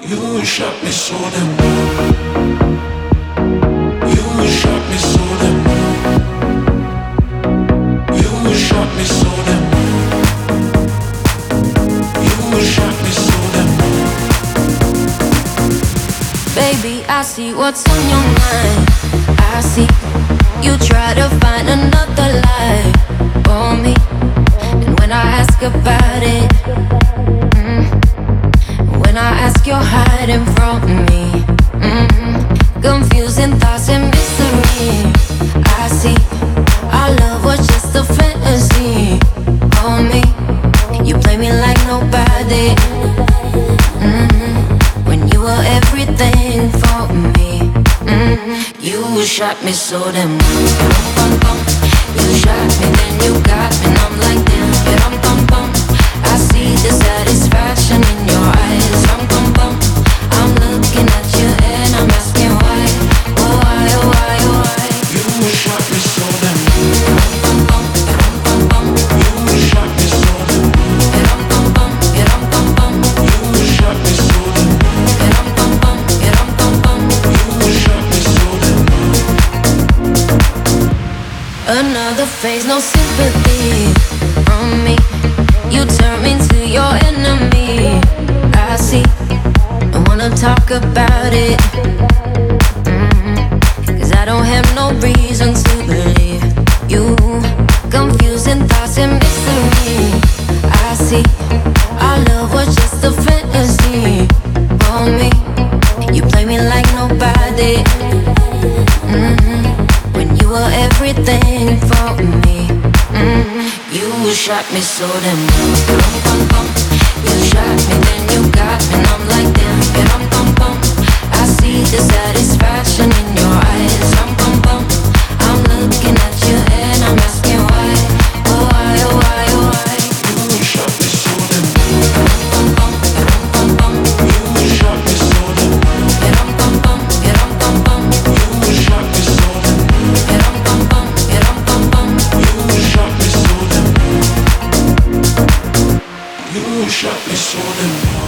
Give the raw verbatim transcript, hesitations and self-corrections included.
You shot me so damn well. You shot me so damn well. You shot me so damn well. You shot me so damn well. Baby, I see what's on your mind. I see you try to find another lie for me. And when I ask about it, mm, when I ask, you're hiding from me. Mm-hmm. Confusing thoughts and mystery. I see our love was just a fantasy on me. You play me like nobody. Mm-hmm. When you were everything for me. Mm-hmm. You shot me so damn well. You shot me, then you got me, and I'm like damn. Rum pum pum. I see the satisfaction in your eyes. Rum pum pum. I'm looking at you and I'm asking why, oh why, oh why, oh why. You shot me so damn well. Rum pum pum, rum pum pum. You shot me so damn well. Rum pum pum, rum pum pum. You shot me so damn well. Rum pum pum, rum pum pum. You shot me so damn well. Another phase, no sympathy from me. You turn me to your enemy. I see, I wanna talk about it. Mm-hmm. Cause I don't have no reason to believe you. Confusing thoughts and mystery. I see, our love was just a fantasy for me. You play me like nobody. Mm-hmm. When you were everything for me. Mm-hmm. You shot me so damn well. Rum pum pum. You shot me, then you got me, and I'm like damn. Rum pum pum. I see the satisfaction in your eyes. Rum pum pum. I'm looking at you and I'm asking why, oh why, oh why, oh why. You shot me so damn well. Rum pum pum, rum pum pum. You shot me so damn well. Rum pum pum, rum pum pum. You shot me so damn well. Rum pum pum, rum pum pum. You shot me so damn well. You shot me so damn well.